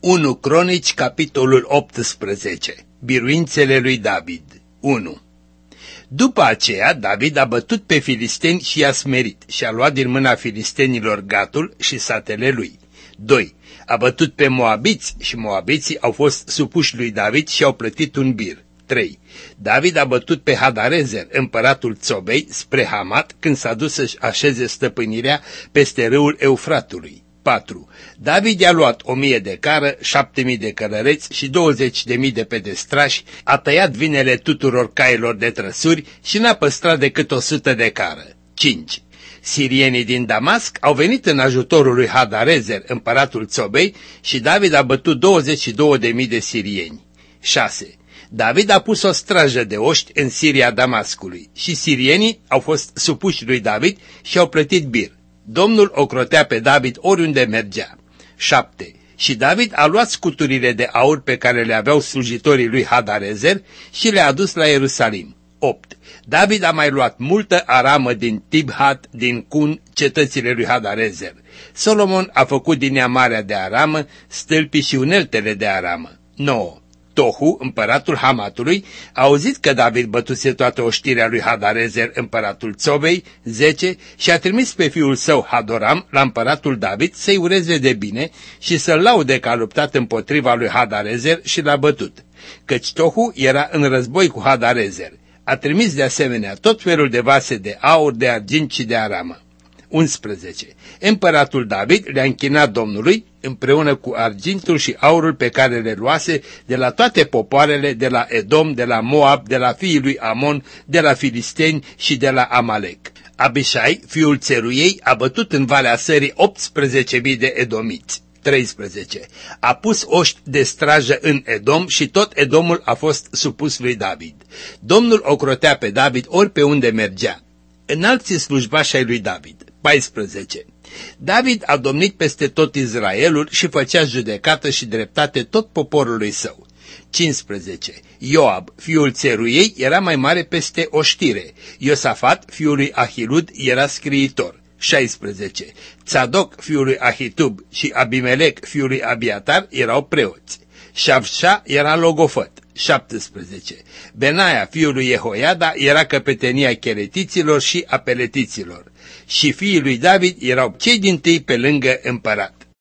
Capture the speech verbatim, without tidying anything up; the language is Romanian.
unu Cronici, capitolul optsprezece. Biruințele lui David. unu. După aceea, David a bătut pe filisteni și i-a smerit și a luat din mâna filistenilor Gatul și satele lui. doi. A bătut pe moabiți și moabiții au fost supuși lui David și au plătit un bir. trei. David a bătut pe Hadarezer, împăratul Țobei, spre Hamat, când s-a dus să-și așeze stăpânirea peste râul Eufratului. patru. David i-a luat o mie de cară, șapte mii de călăreți și douăzeci de mii de pedestrași, a tăiat vinele tuturor cailor de trăsuri și n-a păstrat decât o sută de cară. cinci. Sirienii din Damasc au venit în ajutorul lui Hadarezer, împăratul Țobei, și David a bătut douăzeci și două de mii de sirieni. șase. David a pus o strajă de oști în Siria Damascului și sirienii au fost supuși lui David și au plătit bir. Domnul ocrotea pe David oriunde mergea. șapte. Și David a luat scuturile de aur pe care le aveau slujitorii lui Hadarezer și le-a adus la Ierusalim. opt. David a mai luat multă aramă din Tibhat, din Cun, cetățile lui Hadarezer. Solomon a făcut din ea marea de aramă, stâlpii și uneltele de aramă. nouă. Tohu, împăratul Hamatului, a auzit că David bătuse toată oștirea lui Hadarezer, împăratul Țobei. zece. Și a trimis pe fiul său Hadoram la împăratul David să-i ureze de bine și să-l laude că a luptat împotriva lui Hadarezer și l-a bătut, căci Tohu era în război cu Hadarezer. A trimis de asemenea tot felul de vase de aur, de argint și de aramă. unsprezece. Împăratul David le-a închinat Domnului împreună cu argintul și aurul pe care le luase de la toate popoarele, de la Edom, de la Moab, de la fiii lui Amon, de la filisteni și de la Amalek. Abishai, fiul Țeruiei, a bătut în Valea Sării optsprezece mii de edomiți. treisprezece. A pus oști de strajă în Edom și tot Edomul a fost supus lui David. Domnul ocrotea pe David ori pe unde mergea. Înalții slujbași ai lui David. paisprezece. David a domnit peste tot Israelul și făcea judecată și dreptate tot poporului său. cincisprezece. Ioab, fiul Țeruiei, era mai mare peste oștire. Iosafat, fiul lui Ahilud, era scriitor. șaisprezece. Tzadok, fiul lui Ahitub, și Abimelec, fiul lui Abiatar, erau preoți. Șavșa era logofăt. șaptesprezece. Benaia, fiul lui Jehoiada, era căpetenia cheretiților și a peletiților. Și fiii lui David erau cei dintâi pe lângă împărat.